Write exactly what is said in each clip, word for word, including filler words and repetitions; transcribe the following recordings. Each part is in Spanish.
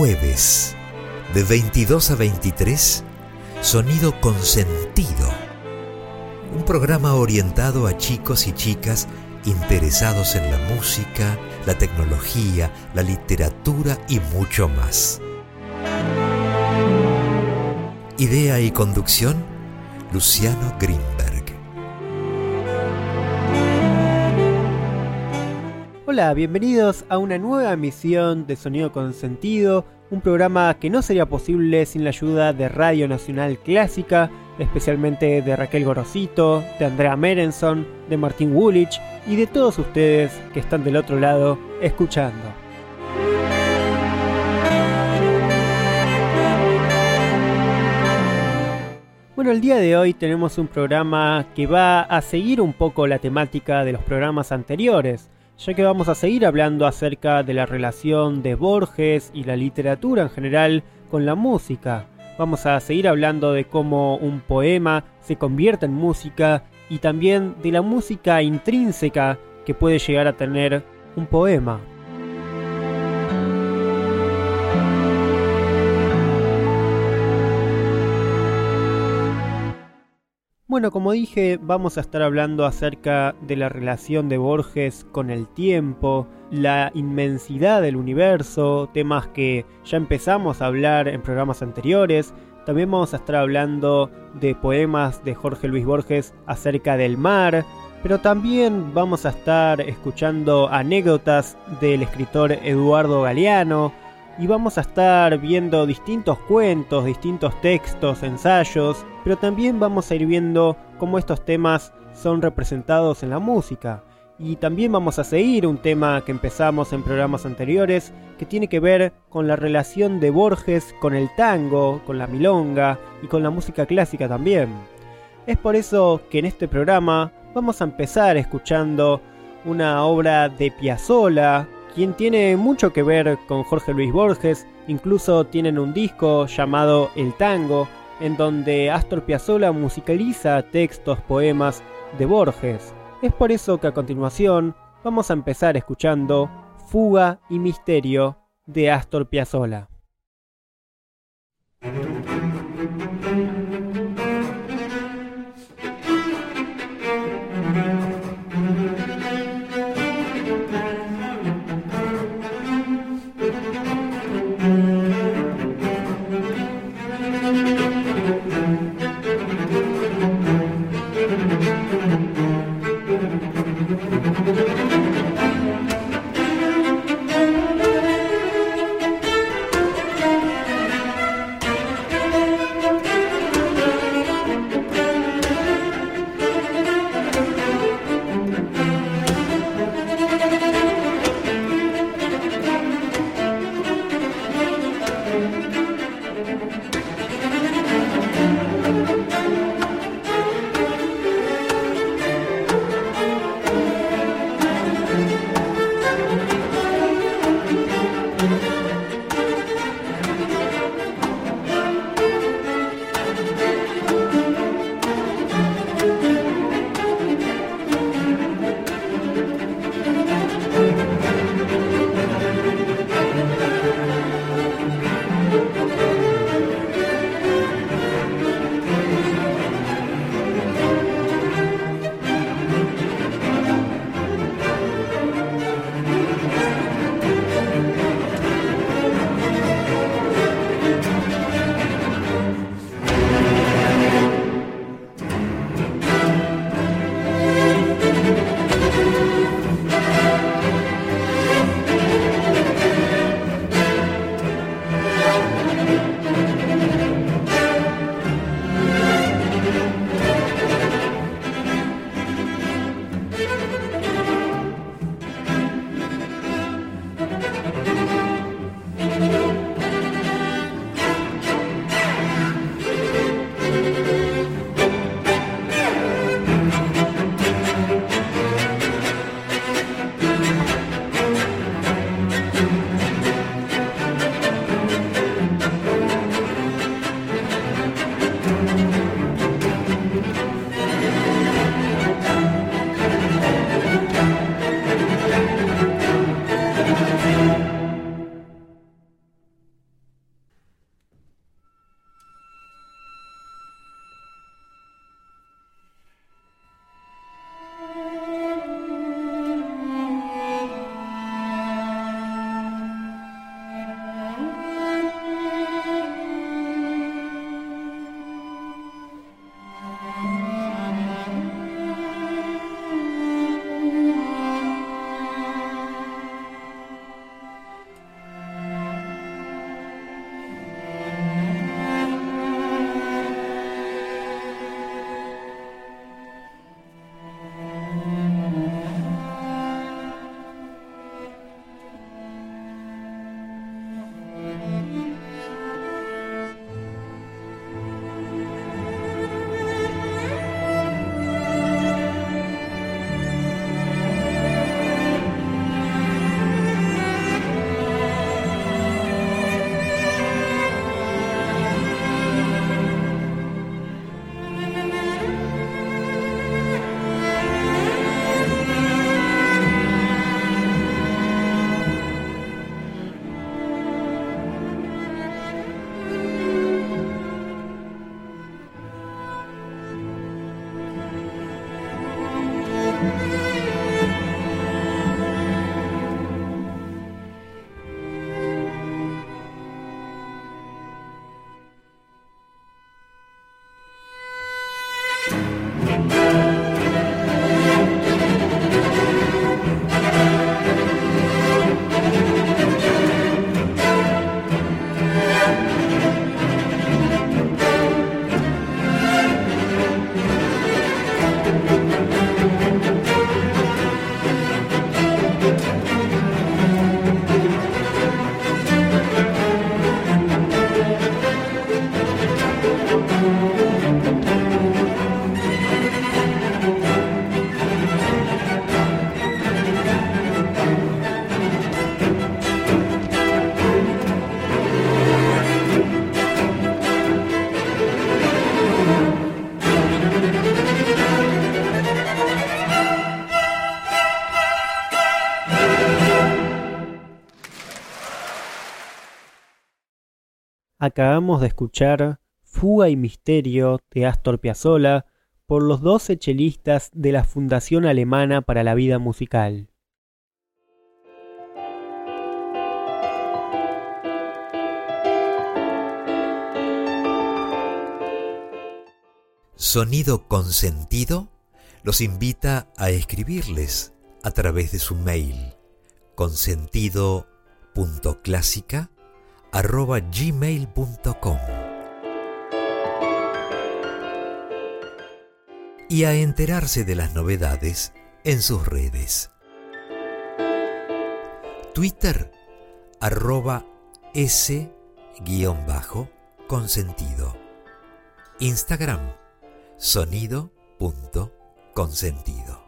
jueves, de veintidós a veintitrés, Sonido con Sentido. Un programa orientado a chicos y chicas interesados en la música, la tecnología, la literatura y mucho más. Idea y conducción, Luciano Greenberg. Hola, bienvenidos a una nueva emisión de Sonido con Sentido, un programa que no sería posible sin la ayuda de Radio Nacional Clásica, especialmente de Raquel Gorosito, de Andrea Merenson, de Martín Woolrich y de todos ustedes que están del otro lado escuchando. Bueno, el día de hoy tenemos un programa que va a seguir un poco la temática de los programas anteriores, ya que vamos a seguir hablando acerca de la relación de Borges y la literatura en general con la música. Vamos a seguir hablando de cómo un poema se convierte en música y también de la música intrínseca que puede llegar a tener un poema. Bueno, como dije, vamos a estar hablando acerca de la relación de Borges con el tiempo, la inmensidad del universo, temas que ya empezamos a hablar en programas anteriores. También vamos a estar hablando de poemas de Jorge Luis Borges acerca del mar, pero también vamos a estar escuchando anécdotas del escritor Eduardo Galeano, y vamos a estar viendo distintos cuentos, distintos textos, ensayos, pero también vamos a ir viendo cómo estos temas son representados en la música. Y también vamos a seguir un tema que empezamos en programas anteriores, que tiene que ver con la relación de Borges con el tango, con la milonga y con la música clásica también. Es por eso que en este programa vamos a empezar escuchando una obra de Piazzolla, quien tiene mucho que ver con Jorge Luis Borges. Incluso tienen un disco llamado El Tango, en donde Astor Piazzolla musicaliza textos, poemas de Borges. Es por eso que a continuación vamos a empezar escuchando Fuga y Misterio de Astor Piazzolla. Acabamos de escuchar Fuga y Misterio de Astor Piazzolla por los doce chelistas de la Fundación Alemana para la Vida Musical. Sonido Consentido los invita a escribirles a través de su mail consentido punto clásica arroba gmail punto com y a enterarse de las novedades en sus redes. Twitter arroba s guión bajo consentido. Instagram sonido punto consentido.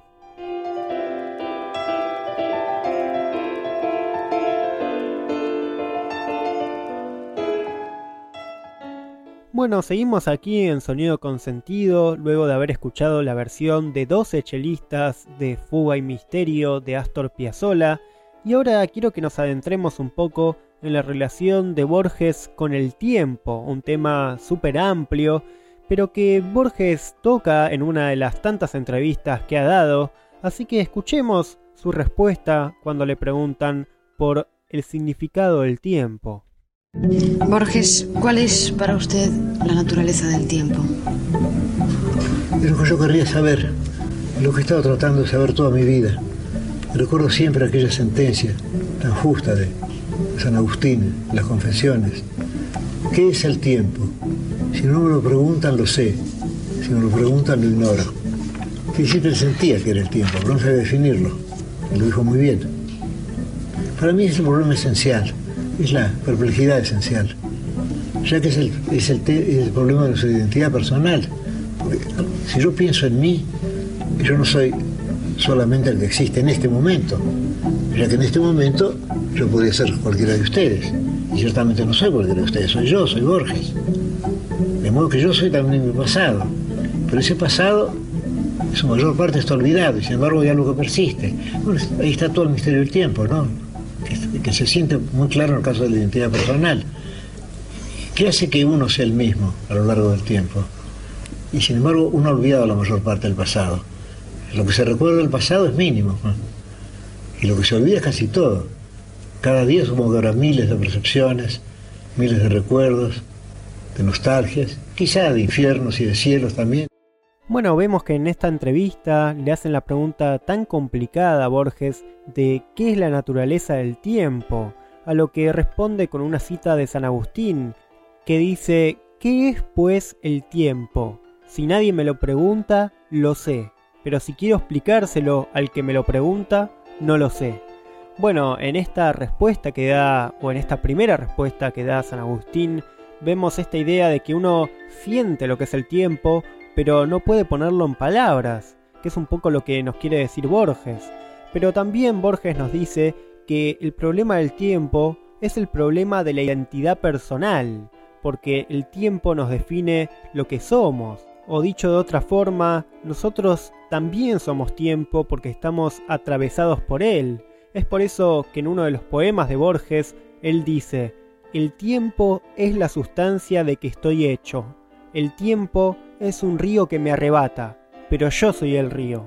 Bueno, seguimos aquí en Sonido Consentido, luego de haber escuchado la versión de doce chelistas de Fuga y Misterio de Astor Piazzolla, y ahora quiero que nos adentremos un poco en la relación de Borges con el tiempo, un tema súper amplio, pero que Borges toca en una de las tantas entrevistas que ha dado, así que escuchemos su respuesta cuando le preguntan por el significado del tiempo. Borges, ¿cuál es para usted la naturaleza del tiempo? Es lo que yo querría saber, lo que he estado tratando de saber toda mi vida. Recuerdo siempre aquella sentencia tan justa de San Agustín, las Confesiones. ¿Qué es el tiempo? Si no me lo preguntan, lo sé. Si me lo preguntan, lo ignoro. Sí, siempre sentía que era el tiempo, pero no sabía definirlo. Y lo dijo muy bien. Para mí es el problema esencial. Es la perplejidad esencial, ya que es el, es el, te, es el problema de nuestra identidad personal. Porque si yo pienso en mí, yo no soy solamente el que existe en este momento, ya que en este momento yo podría ser cualquiera de ustedes, y ciertamente no soy cualquiera de ustedes, soy yo, soy Borges. De modo que yo soy también mi pasado, pero ese pasado, en su mayor parte está olvidado, y sin embargo hay algo que persiste. Bueno, ahí está todo el misterio del tiempo, ¿no? Que, que se siente muy claro en el caso de la identidad personal. ¿Qué hace que uno sea el mismo a lo largo del tiempo? Y sin embargo uno ha olvidado la mayor parte del pasado. Lo que se recuerda del pasado es mínimo, ¿no? Y lo que se olvida es casi todo. Cada día supongo que habrá miles de percepciones, miles de recuerdos, de nostalgias, quizá de infiernos y de cielos también. Bueno, vemos que en esta entrevista le hacen la pregunta tan complicada a Borges de qué es la naturaleza del tiempo, a lo que responde con una cita de San Agustín, que dice: ¿qué es pues el tiempo? Si nadie me lo pregunta, lo sé, pero si quiero explicárselo al que me lo pregunta, no lo sé. Bueno, en esta respuesta que da, o en esta primera respuesta que da San Agustín, vemos esta idea de que uno siente lo que es el tiempo, pero no puede ponerlo en palabras, que es un poco lo que nos quiere decir Borges. Pero también Borges nos dice que el problema del tiempo es el problema de la identidad personal, porque el tiempo nos define lo que somos. O dicho de otra forma, nosotros también somos tiempo porque estamos atravesados por él. Es por eso que en uno de los poemas de Borges, él dice: el tiempo es la sustancia de que estoy hecho. El tiempo es un río que me arrebata, pero yo soy el río.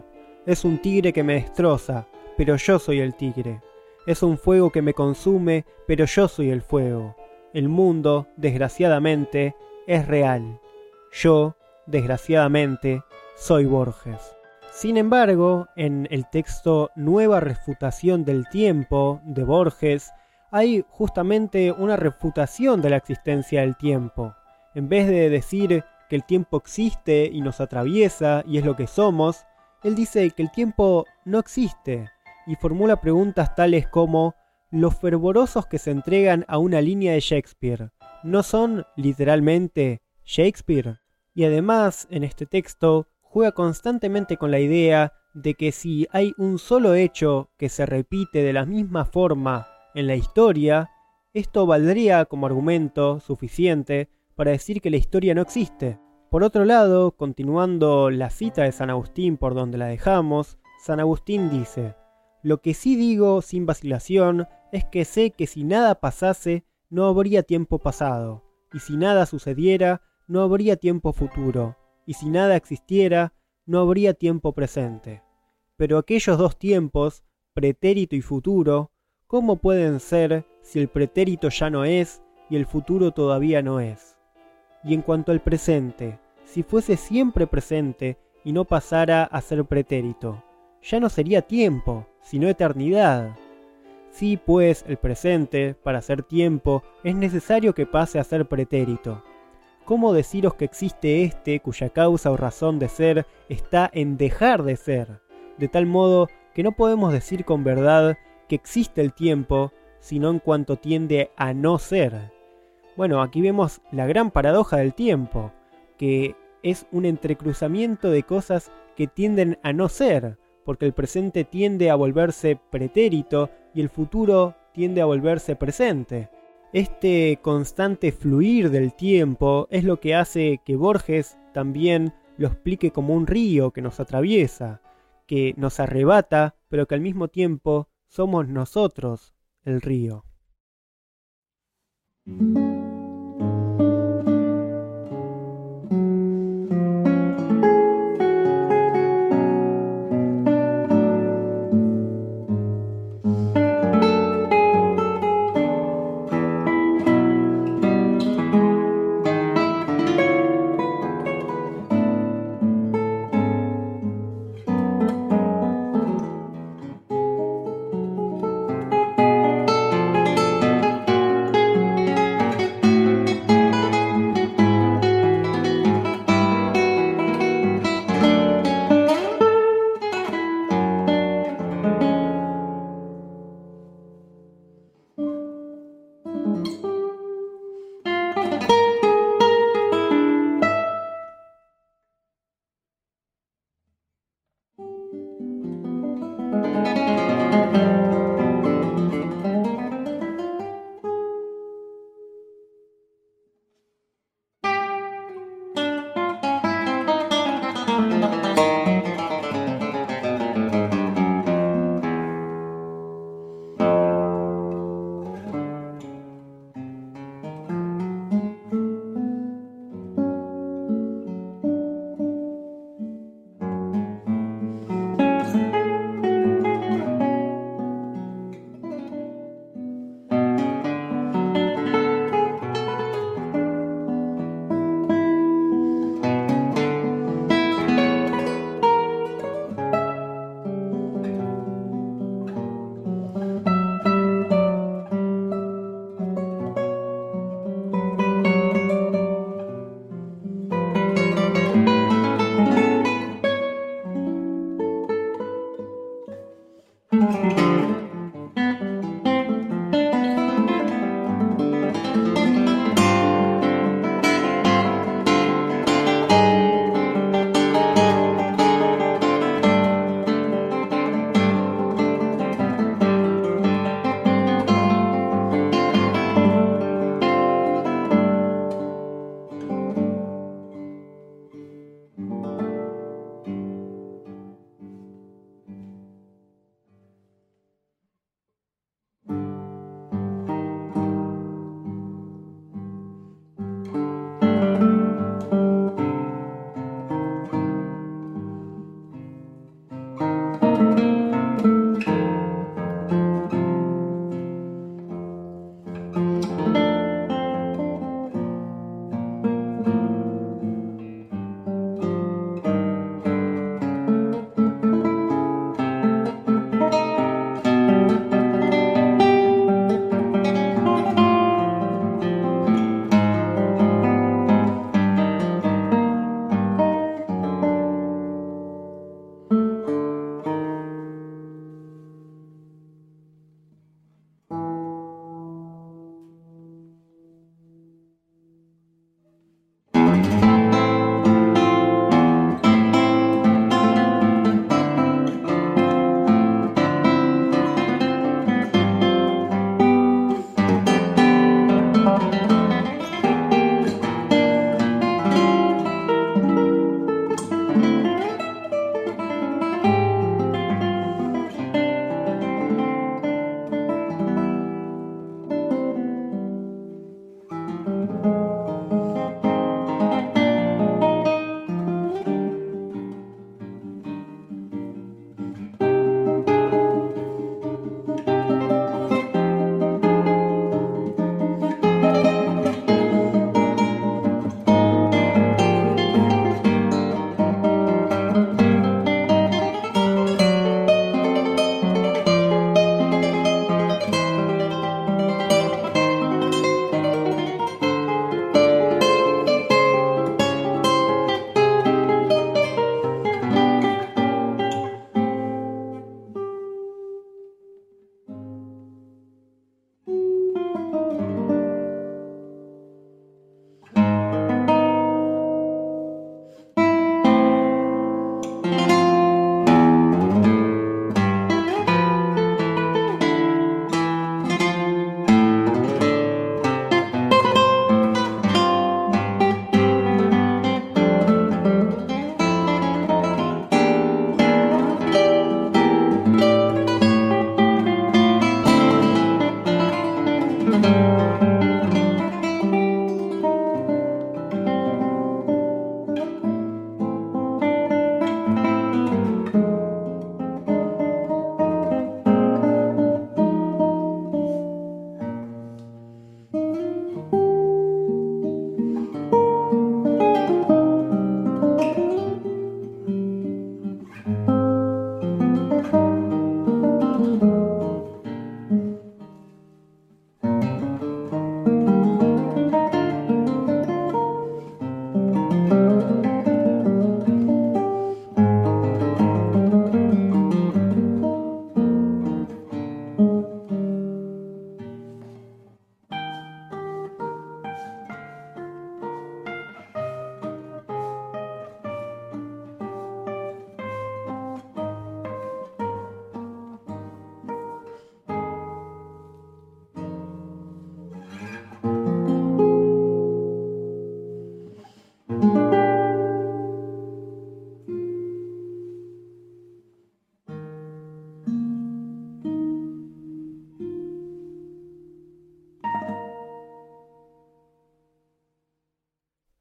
Es un tigre que me destroza, pero yo soy el tigre. Es un fuego que me consume, pero yo soy el fuego. El mundo, desgraciadamente, es real. Yo, desgraciadamente, soy Borges. Sin embargo, en el texto Nueva refutación del tiempo de Borges, hay justamente una refutación de la existencia del tiempo. En vez de decir que el tiempo existe y nos atraviesa y es lo que somos, él dice que el tiempo no existe y formula preguntas tales como: ¿los fervorosos que se entregan a una línea de Shakespeare no son literalmente Shakespeare? Y además, en este texto, juega constantemente con la idea de que si hay un solo hecho que se repite de la misma forma en la historia, esto valdría como argumento suficiente para decir que la historia no existe. Por otro lado, continuando la cita de San Agustín por donde la dejamos, San Agustín dice: «Lo que sí digo sin vacilación es que sé que si nada pasase, no habría tiempo pasado, y si nada sucediera, no habría tiempo futuro, y si nada existiera, no habría tiempo presente. Pero aquellos dos tiempos, pretérito y futuro, ¿cómo pueden ser si el pretérito ya no es y el futuro todavía no es? Y en cuanto al presente, si fuese siempre presente y no pasara a ser pretérito, ya no sería tiempo, sino eternidad. Sí, pues, el presente, para ser tiempo, es necesario que pase a ser pretérito. ¿Cómo deciros que existe este cuya causa o razón de ser está en dejar de ser? De tal modo que no podemos decir con verdad que existe el tiempo, sino en cuanto tiende a no ser. Bueno, aquí vemos la gran paradoja del tiempo, que es un entrecruzamiento de cosas que tienden a no ser, porque el presente tiende a volverse pretérito y el futuro tiende a volverse presente. Este constante fluir del tiempo es lo que hace que Borges también lo explique como un río que nos atraviesa, que nos arrebata, pero que al mismo tiempo somos nosotros el río.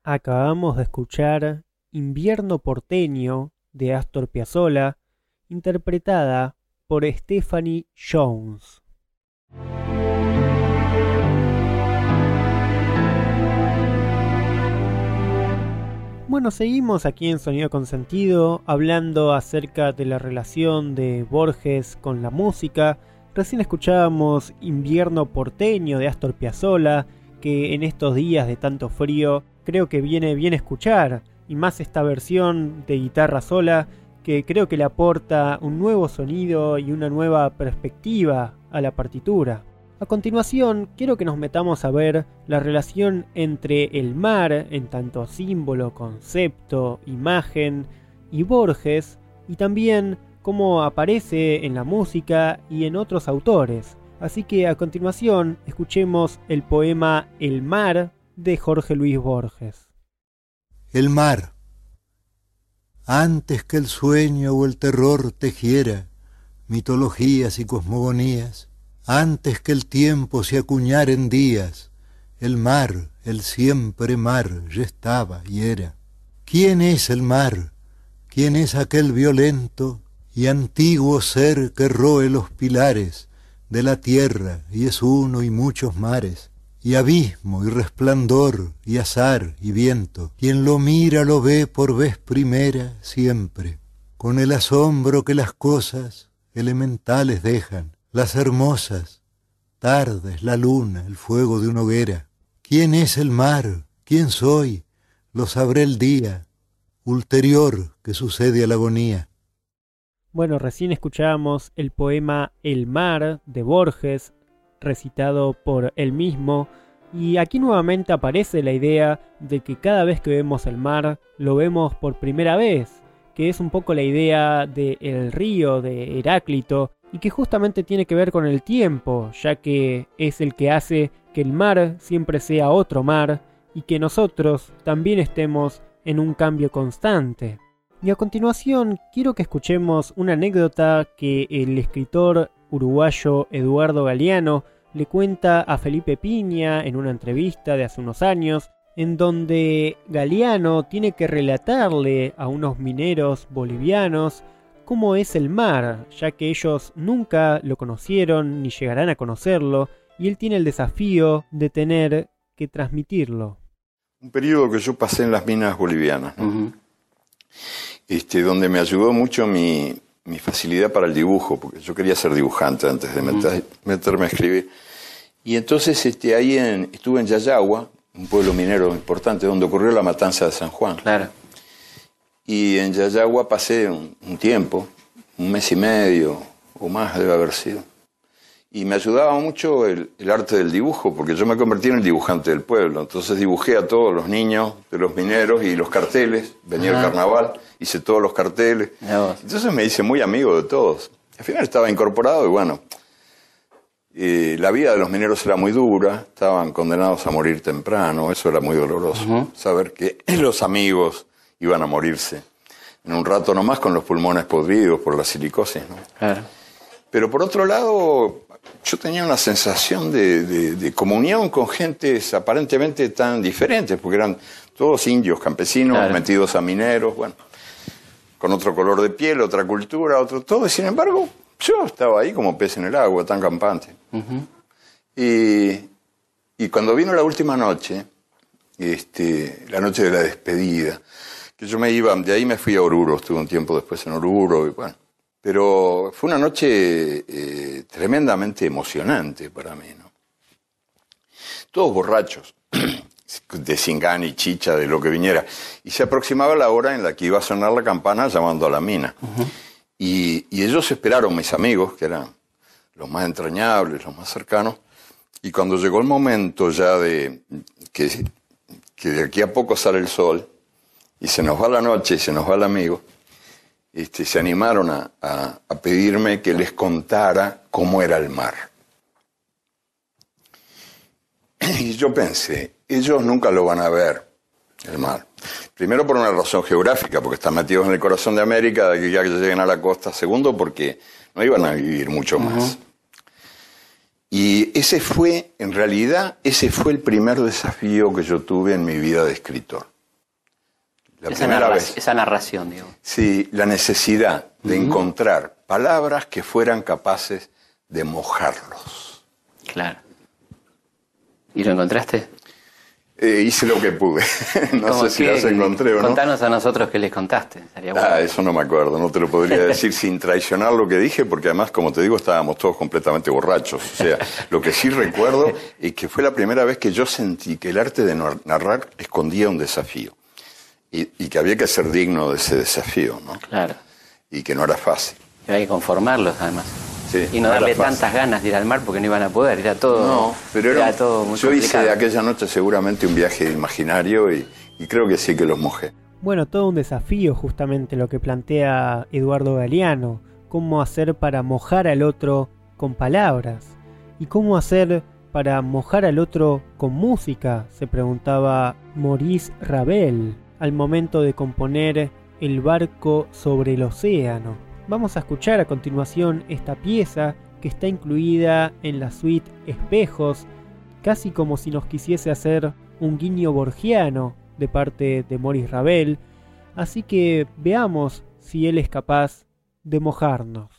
Acabamos de escuchar Invierno porteño de Astor Piazzolla, interpretada por Stephanie Jones. Bueno, seguimos aquí en Sonido con Sentido, hablando acerca de la relación de Borges con la música. Recién escuchábamos Invierno porteño de Astor Piazzolla, que en estos días de tanto frío creo que viene bien escuchar, y más esta versión de guitarra sola, que creo que le aporta un nuevo sonido y una nueva perspectiva a la partitura. A continuación, quiero que nos metamos a ver la relación entre el mar, en tanto símbolo, concepto, imagen, y Borges, y también cómo aparece en la música y en otros autores. Así que a continuación, escuchemos el poema El mar de Jorge Luis Borges. El mar. Antes que el sueño o el terror tejiera mitologías y cosmogonías, antes que el tiempo se acuñara en días, el mar, el siempre mar, ya estaba y era. ¿Quién es el mar? ¿Quién es aquel violento y antiguo ser que roe los pilares de la tierra y es uno y muchos mares? Y abismo y resplandor y azar y viento, quien lo mira lo ve por vez primera siempre, con el asombro que las cosas elementales dejan, las hermosas tardes, la luna, el fuego de una hoguera. ¿Quién es el mar? ¿Quién soy? Lo sabré el día ulterior que sucede a la agonía. Bueno, recién escuchábamos el poema El mar de Borges, recitado por él mismo, y aquí nuevamente aparece la idea de que cada vez que vemos el mar lo vemos por primera vez, que es un poco la idea del río de Heráclito, y que justamente tiene que ver con el tiempo, ya que es el que hace que el mar siempre sea otro mar y que nosotros también estemos en un cambio constante. Y a continuación quiero que escuchemos una anécdota que el escritor uruguayo Eduardo Galeano le cuenta a Felipe Piña en una entrevista de hace unos años, en donde Galeano tiene que relatarle a unos mineros bolivianos cómo es el mar, ya que ellos nunca lo conocieron ni llegarán a conocerlo, y él tiene el desafío de tener que transmitirlo. Un periodo que yo pasé en las minas bolivianas, ¿no? Uh-huh. este, donde me ayudó mucho mi, mi facilidad para el dibujo, porque yo quería ser dibujante antes de meter, uh-huh. meterme a escribir. Y entonces este, ahí en, estuve en Yayagua, un pueblo minero importante, donde ocurrió la matanza de San Juan. Claro. Y en Yayagua pasé un, un tiempo, un mes y medio o más debe haber sido. Y me ayudaba mucho el, el arte del dibujo, porque yo me convertí en el dibujante del pueblo. Entonces dibujé a todos los niños de los mineros y los carteles. Venía Ajá. el carnaval, hice todos los carteles. Entonces me hice muy amigo de todos. Al final estaba incorporado y bueno, eh, la vida de los mineros era muy dura, estaban condenados a morir temprano, eso era muy doloroso. Uh-huh. Saber que los amigos iban a morirse en un rato nomás con los pulmones podridos por la silicosis, ¿no? Claro. Pero por otro lado, yo tenía una sensación de, de, de comunión con gentes aparentemente tan diferentes, porque eran todos indios, campesinos, claro. metidos a mineros, bueno, con otro color de piel, otra cultura, otro todo, y sin embargo, yo estaba ahí como pez en el agua, tan campante. Uh-huh. Y, y cuando vino la última noche, este, la noche de la despedida, que yo me iba, de ahí me fui a Oruro, estuve un tiempo después en Oruro, y bueno, pero fue una noche eh, tremendamente emocionante para mí, ¿no? Todos borrachos, de cingán y chicha, de lo que viniera, y se aproximaba la hora en la que iba a sonar la campana llamando a la mina. Uh-huh. y, y ellos esperaron, mis amigos, que eran los más entrañables, los más cercanos, y cuando llegó el momento ya de que, que de aquí a poco sale el sol, y se nos va la noche y se nos va el amigo, este, se animaron a, a, a pedirme que les contara cómo era el mar. Y yo pensé, ellos nunca lo van a ver, el mar. Primero por una razón geográfica, porque están metidos en el corazón de América, de que ya que lleguen a la costa. Segundo, porque no iban a vivir mucho más. Uh-huh. Y ese fue, en realidad, ese fue el primer desafío que yo tuve en mi vida de escritor. La esa, primera narra vez. esa narración, digo. Sí, la necesidad de uh-huh. encontrar palabras que fueran capaces de mojarlos. Claro. ¿Y lo encontraste? Eh, hice lo que pude. No sé si las encontré o no. Contanos a nosotros qué les contaste. Sería bueno. Ah, eso no me acuerdo. No te lo podría decir sin traicionar lo que dije, porque además, como te digo, estábamos todos completamente borrachos. O sea, lo que sí recuerdo es que fue la primera vez que yo sentí que el arte de narrar escondía un desafío. Y, y que había que ser digno de ese desafío, ¿no? Claro. Y que no era fácil. Y había que conformarlos, además. Sí, y no, no darle tantas ganas de ir al mar porque no iban a poder, era todo. No, pero era, era todo muy yo complicado. hice aquella noche seguramente un viaje imaginario y, y creo que sí que los mojé. Bueno, todo un desafío justamente lo que plantea Eduardo Galeano, cómo hacer para mojar al otro con palabras y cómo hacer para mojar al otro con música, se preguntaba Maurice Ravel al momento de componer El barco sobre el océano. Vamos a escuchar a continuación esta pieza que está incluida en la suite Espejos, casi como si nos quisiese hacer un guiño borgiano de parte de Maurice Ravel, así que veamos si él es capaz de mojarnos.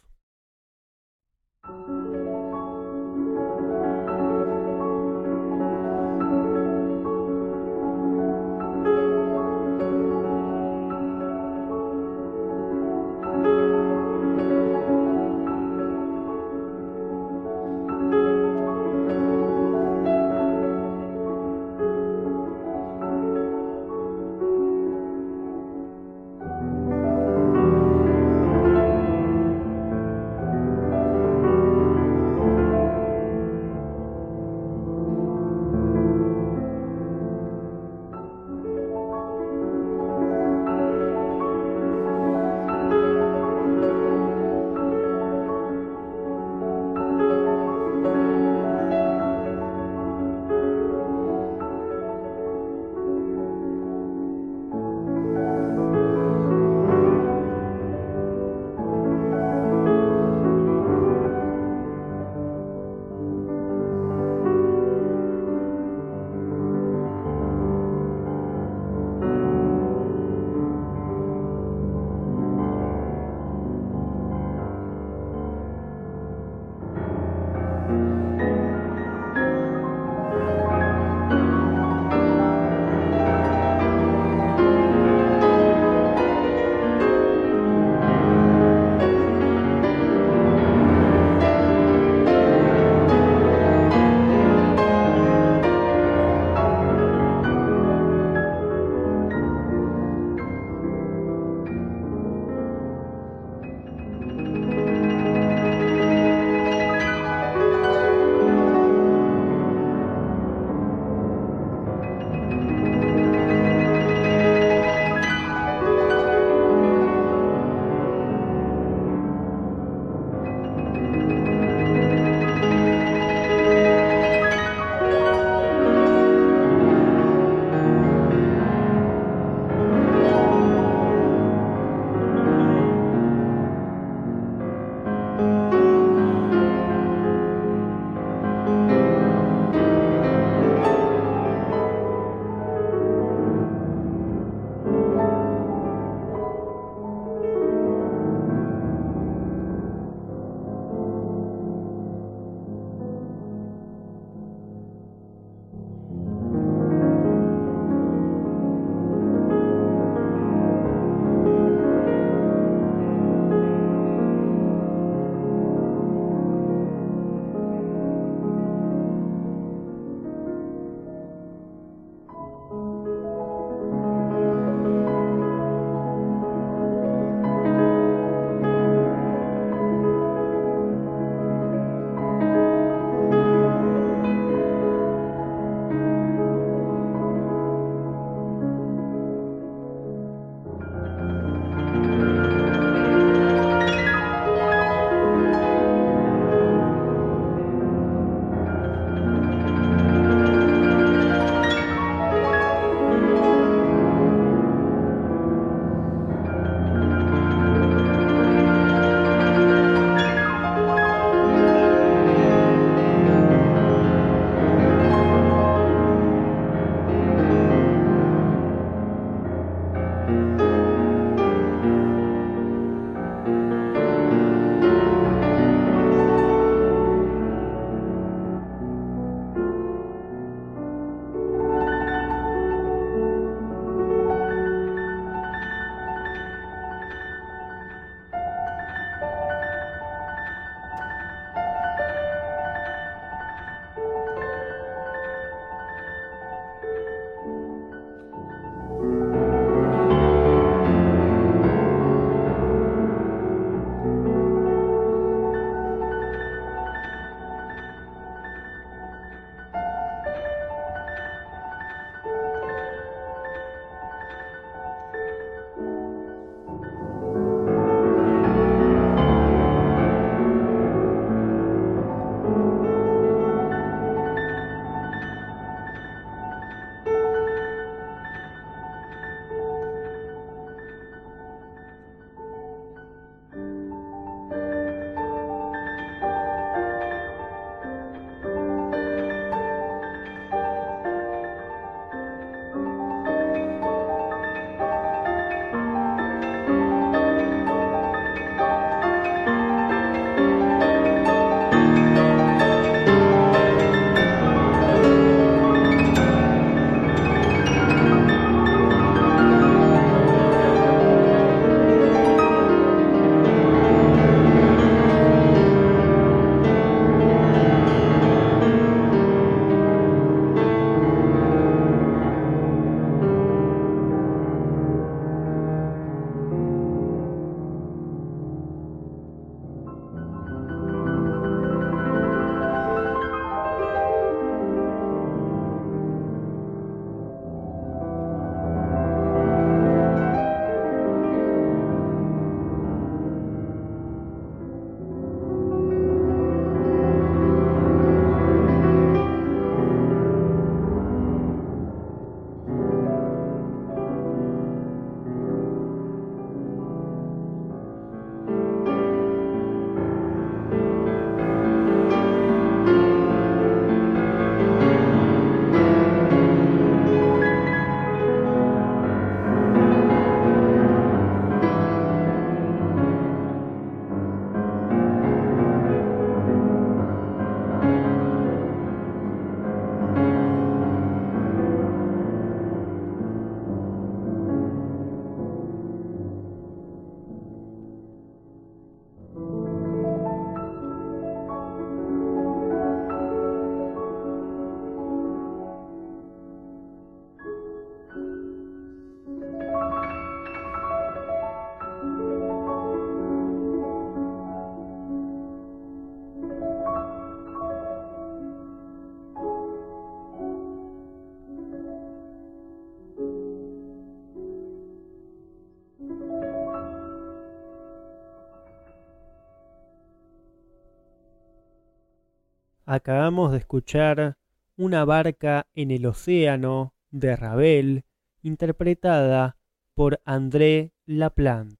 Acabamos de escuchar Una barca en el océano de Ravel, interpretada por André Laplant.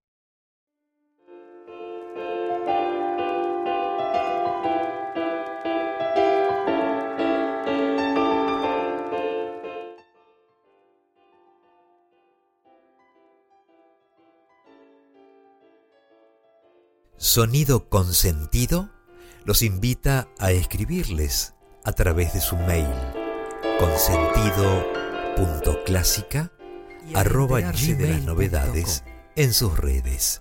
Sonido Consentido los invita a escribirles a través de su mail consentido punto clásica arroba gmail punto com en sus redes.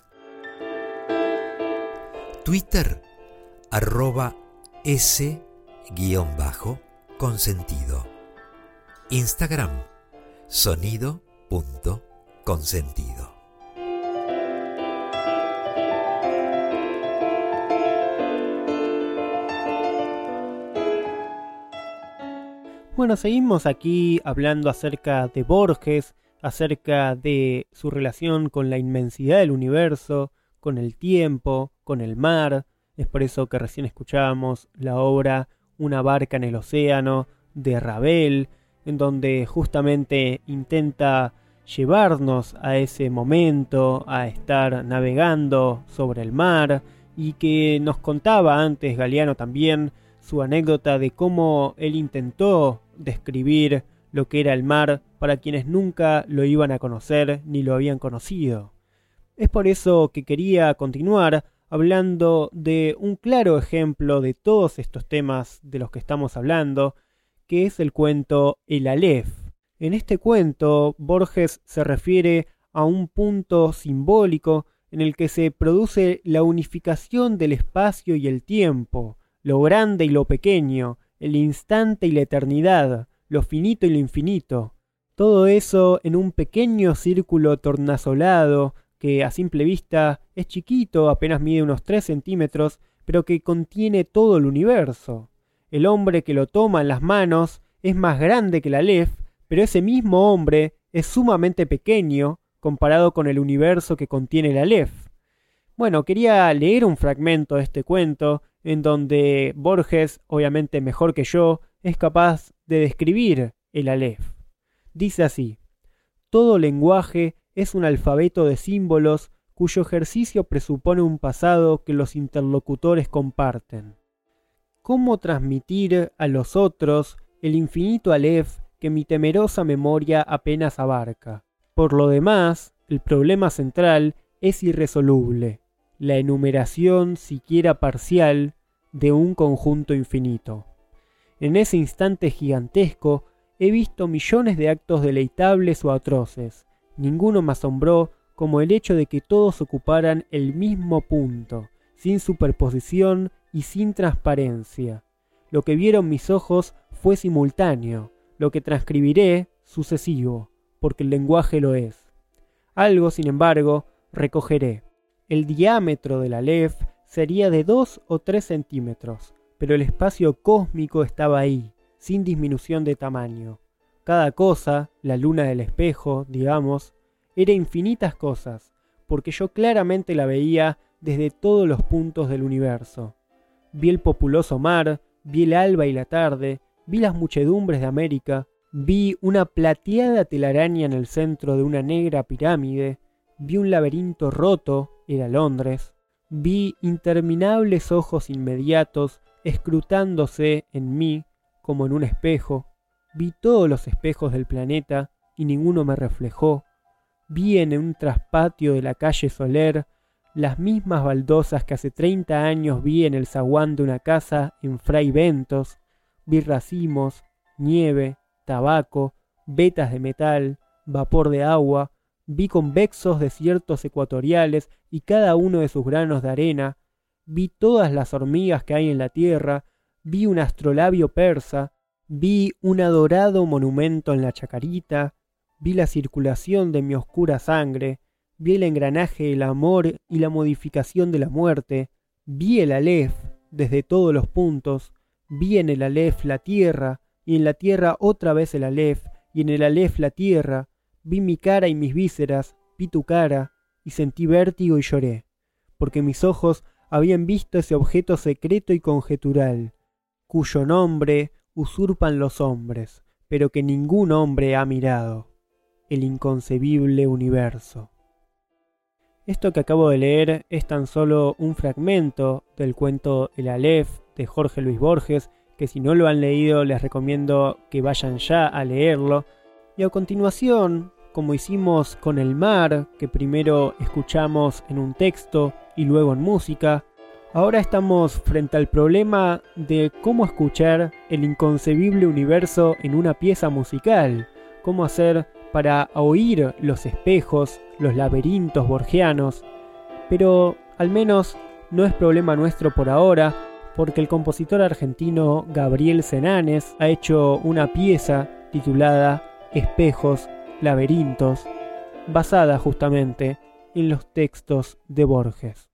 Twitter arroba s guión bajo consentido. Instagram sonido punto consentido. Bueno, seguimos aquí hablando acerca de Borges, acerca de su relación con la inmensidad del universo, con el tiempo, con el mar. Es por eso que recién escuchábamos la obra Una barca en el océano de Ravel, en donde justamente intenta llevarnos a ese momento, a estar navegando sobre el mar, y que nos contaba antes Galeano también su anécdota de cómo él intentó describir lo que era el mar para quienes nunca lo iban a conocer ni lo habían conocido. Es por eso que quería continuar hablando de un claro ejemplo de todos estos temas de los que estamos hablando, que es el cuento El Aleph. En este cuento, Borges se refiere a un punto simbólico en el que se produce la unificación del espacio y el tiempo, lo grande y lo pequeño, el instante y la eternidad, lo finito y lo infinito. Todo eso en un pequeño círculo tornasolado que a simple vista es chiquito, apenas mide unos tres centímetros, pero que contiene todo el universo. El hombre que lo toma en las manos es más grande que el Aleph, pero ese mismo hombre es sumamente pequeño comparado con el universo que contiene el Aleph. Bueno, quería leer un fragmento de este cuento en donde Borges, obviamente mejor que yo, es capaz de describir el Aleph. Dice así: todo lenguaje es un alfabeto de símbolos cuyo ejercicio presupone un pasado que los interlocutores comparten. ¿Cómo transmitir a los otros el infinito Aleph que mi temerosa memoria apenas abarca? Por lo demás, el problema central es irresoluble: la enumeración siquiera parcial de un conjunto infinito. En ese instante gigantesco he visto millones de actos deleitables o atroces. Ninguno me asombró como el hecho de que todos ocuparan el mismo punto, sin superposición y sin transparencia. Lo que vieron mis ojos fue simultáneo, lo que transcribiré sucesivo, porque el lenguaje lo es. Algo, sin embargo, recogeré. El diámetro del Aleph sería de dos o tres centímetros, pero el espacio cósmico estaba ahí, sin disminución de tamaño. Cada cosa, la luna del espejo, digamos, era infinitas cosas, porque yo claramente la veía desde todos los puntos del universo. Vi el populoso mar, vi el alba y la tarde, vi las muchedumbres de América, vi una plateada telaraña en el centro de una negra pirámide, vi un laberinto roto, era Londres, vi interminables ojos inmediatos escrutándose en mí como en un espejo, vi todos los espejos del planeta y ninguno me reflejó, vi en un traspatio de la calle Soler las mismas baldosas que hace treinta años vi en el zaguán de una casa en Fray Bentos, vi racimos, nieve, tabaco, vetas de metal, vapor de agua, vi convexos desiertos ecuatoriales y cada uno de sus granos de arena, vi todas las hormigas que hay en la tierra, vi un astrolabio persa, vi un adorado monumento en la Chacarita, vi la circulación de mi oscura sangre, vi el engranaje del amor y la modificación de la muerte, vi el Aleph desde todos los puntos, vi en el Aleph la tierra, y en la tierra otra vez el Aleph, y en el Aleph la tierra, vi mi cara y mis vísceras, vi tu cara, y sentí vértigo y lloré, porque mis ojos habían visto ese objeto secreto y conjetural, cuyo nombre usurpan los hombres, pero que ningún hombre ha mirado, el inconcebible universo. Esto que acabo de leer es tan solo un fragmento del cuento El Aleph de Jorge Luis Borges, que si no lo han leído les recomiendo que vayan ya a leerlo. Y a continuación, como hicimos con El Mar, que primero escuchamos en un texto y luego en música, ahora estamos frente al problema de cómo escuchar el inconcebible universo en una pieza musical, cómo hacer para oír los espejos, los laberintos borgianos, pero al menos no es problema nuestro por ahora, porque el compositor argentino Gabriel Senanes ha hecho una pieza titulada Espejos, laberintos, basada justamente en los textos de Borges.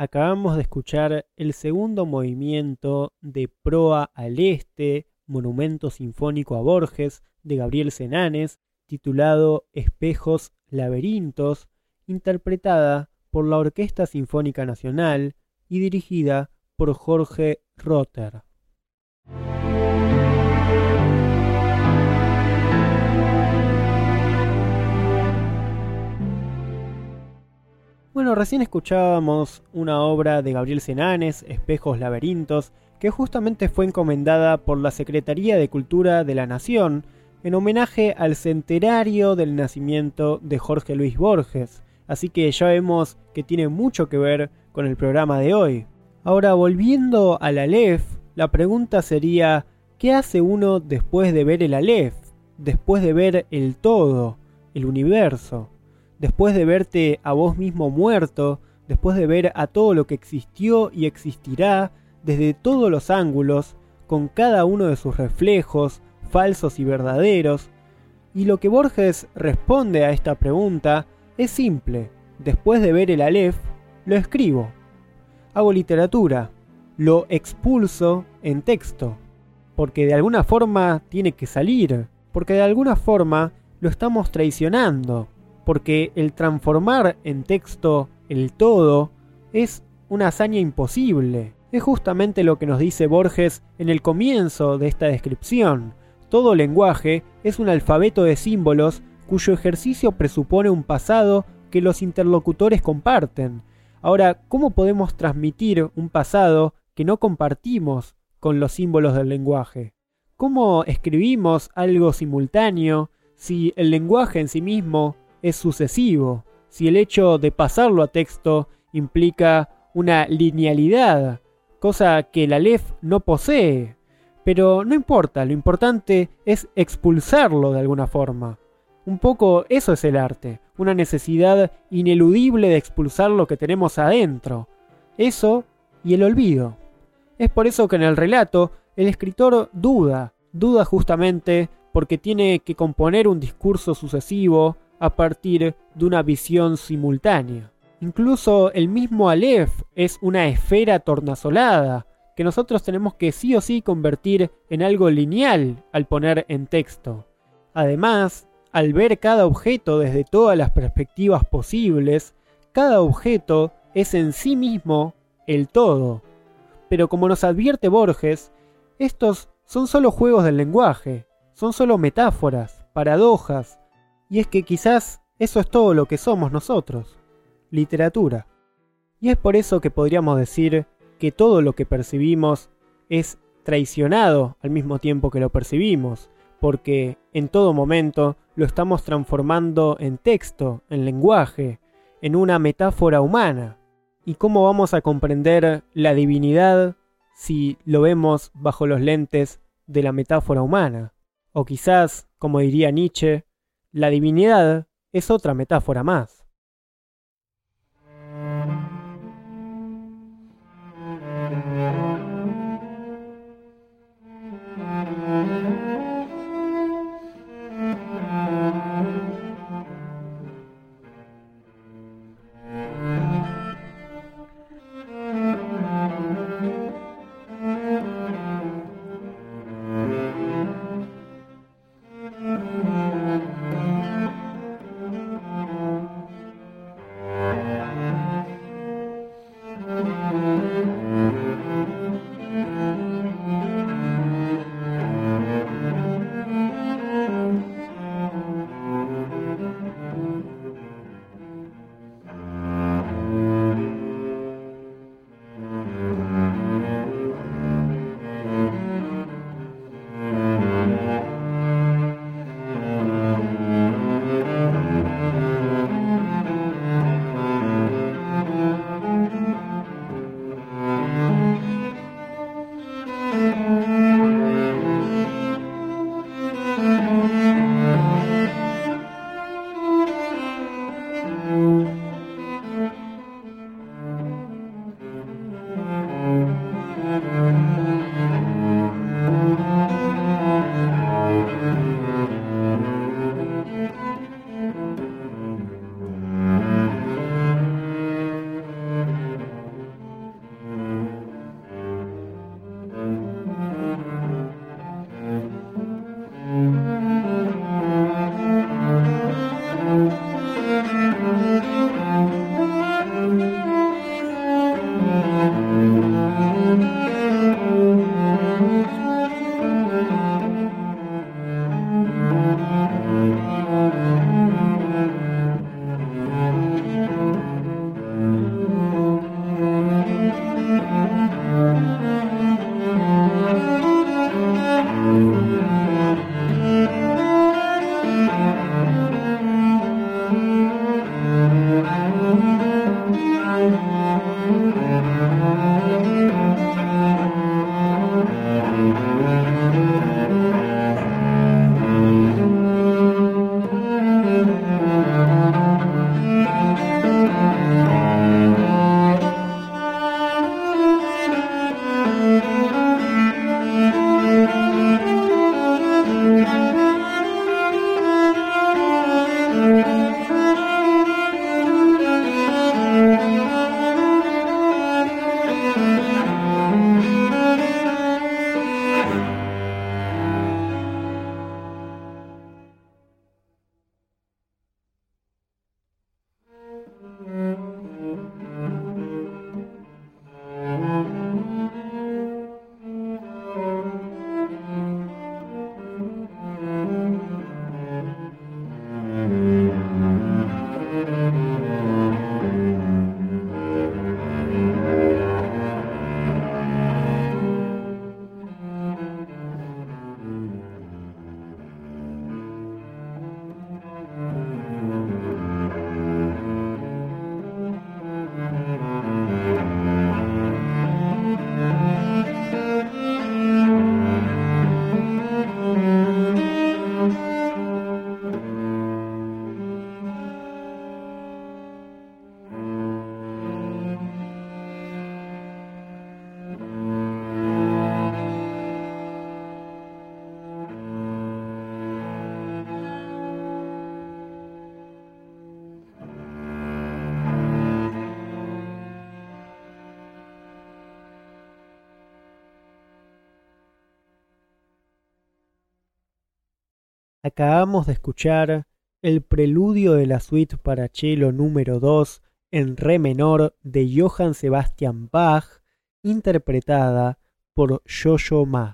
Acabamos de escuchar el segundo movimiento de Proa al Este, Monumento Sinfónico a Borges, de Gabriel Senanes, titulado Espejos Laberintos, interpretada por la Orquesta Sinfónica Nacional y dirigida por Jorge Rotter. Bueno, recién escuchábamos una obra de Gabriel Senanes, Espejos Laberintos, que justamente fue encomendada por la Secretaría de Cultura de la Nación en homenaje al centenario del nacimiento de Jorge Luis Borges, así que ya vemos que tiene mucho que ver con el programa de hoy. Ahora, volviendo al Aleph, la pregunta sería, ¿qué hace uno después de ver el Aleph? Después de ver el todo, el universo, después de verte a vos mismo muerto, después de ver a todo lo que existió y existirá desde todos los ángulos, con cada uno de sus reflejos, falsos y verdaderos. Y lo que Borges responde a esta pregunta es simple: después de ver el Aleph, lo escribo. Hago literatura, lo expulso en texto, porque de alguna forma tiene que salir, porque de alguna forma lo estamos traicionando, porque el transformar en texto el todo es una hazaña imposible. Es justamente lo que nos dice Borges en el comienzo de esta descripción. Todo lenguaje es un alfabeto de símbolos cuyo ejercicio presupone un pasado que los interlocutores comparten. Ahora, ¿cómo podemos transmitir un pasado que no compartimos con los símbolos del lenguaje? ¿Cómo escribimos algo simultáneo si el lenguaje en sí mismo es sucesivo? Si el hecho de pasarlo a texto implica una linealidad, cosa que el Aleph no posee. Pero no importa, lo importante es expulsarlo de alguna forma. Un poco eso es el arte, una necesidad ineludible de expulsar lo que tenemos adentro. Eso y el olvido. Es por eso que en el relato el escritor duda, duda justamente porque tiene que componer un discurso sucesivo a partir de una visión simultánea. Incluso el mismo Aleph es una esfera tornasolada que nosotros tenemos que sí o sí convertir en algo lineal al poner en texto. Además, al ver cada objeto desde todas las perspectivas posibles, cada objeto es en sí mismo el todo. Pero como nos advierte Borges, estos son solo juegos del lenguaje, son solo metáforas, paradojas, y es que quizás eso es todo lo que somos nosotros, literatura. Y es por eso que podríamos decir que todo lo que percibimos es traicionado al mismo tiempo que lo percibimos, porque en todo momento lo estamos transformando en texto, en lenguaje, en una metáfora humana. ¿Y cómo vamos a comprender la divinidad si lo vemos bajo los lentes de la metáfora humana? O quizás, como diría Nietzsche, la divinidad es otra metáfora más. Acabamos de escuchar el preludio de la suite para cello número dos en re menor de Johann Sebastian Bach, interpretada por Yo-Yo Ma.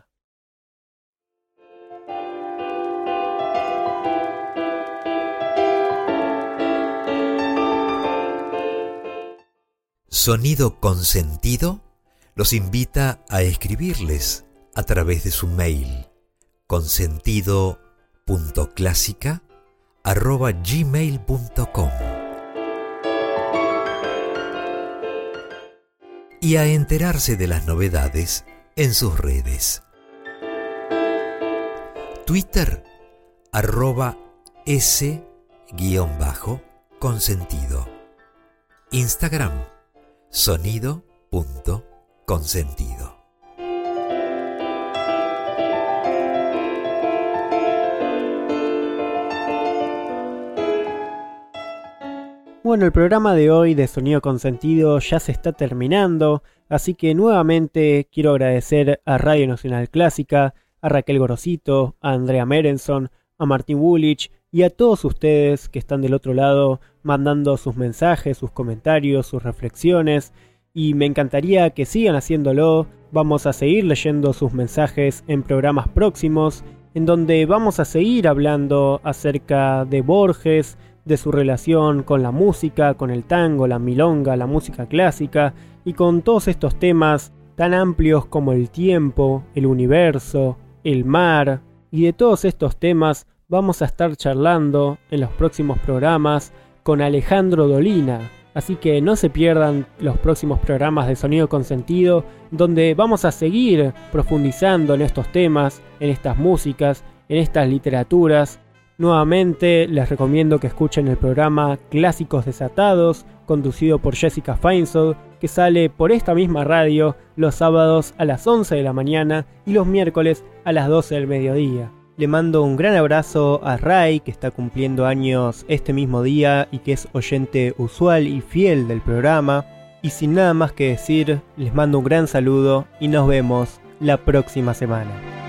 Sonido Consentido los invita a escribirles a través de su mail consentido punto clásica arroba gmail punto com y a enterarse de las novedades en sus redes. Twitter arroba s guión bajo consentido. Instagram sonido punto consentido. Bueno, el programa de hoy de Sonido Consentido ya se está terminando, así que nuevamente quiero agradecer a Radio Nacional Clásica, a Raquel Gorosito, a Andrea Merenson, a Martín Wulich y a todos ustedes que están del otro lado mandando sus mensajes, sus comentarios, sus reflexiones, y me encantaría que sigan haciéndolo. Vamos a seguir leyendo sus mensajes en programas próximos, en donde vamos a seguir hablando acerca de Borges, de su relación con la música, con el tango, la milonga, la música clásica, y con todos estos temas tan amplios como el tiempo, el universo, el mar, y de todos estos temas vamos a estar charlando en los próximos programas con Alejandro Dolina, así que no se pierdan los próximos programas de Sonido Consentido, donde vamos a seguir profundizando en estos temas, en estas músicas, en estas literaturas. Nuevamente les recomiendo que escuchen el programa Clásicos Desatados, conducido por Jessica Feinsold, que sale por esta misma radio los sábados a las once de la mañana y los miércoles a las doce del mediodía. Le mando un gran abrazo a Ray, que está cumpliendo años este mismo día y que es oyente usual y fiel del programa. Y sin nada más que decir, les mando un gran saludo y nos vemos la próxima semana.